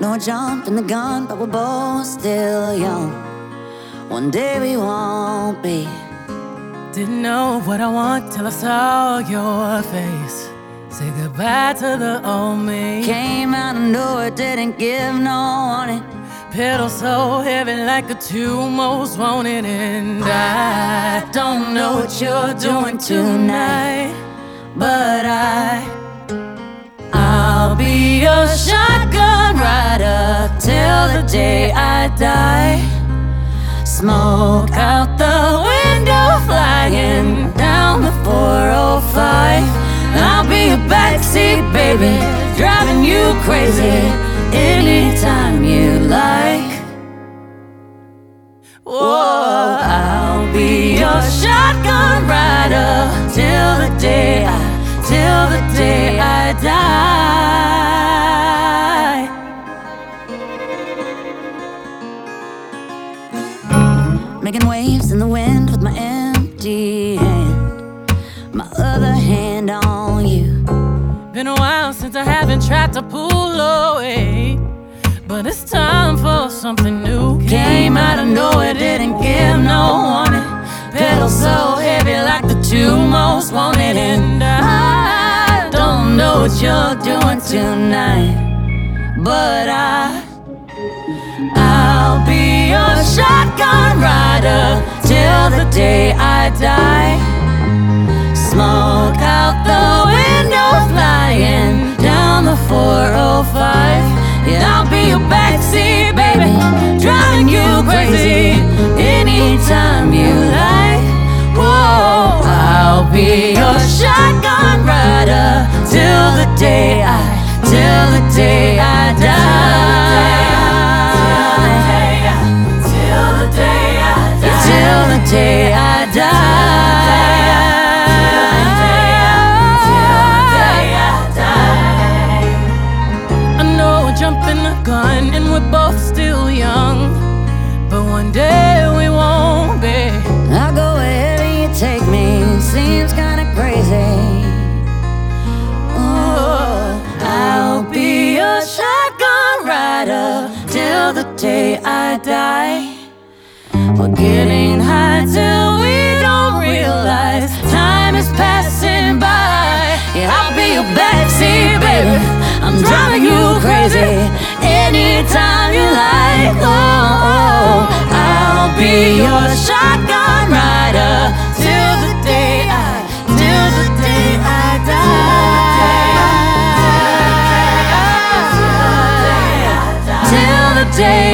No jumping the gun, but we're both still young. One day we won't be. Didn't know what I want till I saw your face. Say goodbye to the old me. Came out of nowhere, didn't give no warning. Pedal so heavy like a two most wanted. And I don't know what you're doing tonight, but I'll be your shotgun rider till the day I die. Smoke out the window, flying down the 405. I'll be a backseat baby, driving you crazy anytime you like. Whoa, I'll be your shotgun rider till the day I die. Making waves in the wind with my empty hand, my other hand on you. Been a while since I haven't tried to pull away, but it's time for something new. Came out of nowhere, didn't give no warning. Pedal so heavy like the two most wanted. And I don't know what you're doing tonight, but I'll be your shotgun rider till the day I die. Smoke out the window, flying down the 405. Yeah, I'll be your backseat baby, driving you crazy anytime you like. Whoa, I'll be your shotgun rider till the day I die. Till the day I die. Jumping the gun and we're both still young, but one day we won't be. I'll go wherever you take me, seems kinda crazy. Oh, I'll be your shotgun rider till the day I die. We're getting high till we don't realize time is passing by. Yeah, I'll be your backseat baby, I'm driving you crazy anytime you like. Oh, I'll be your shotgun rider till the day I die. Till the day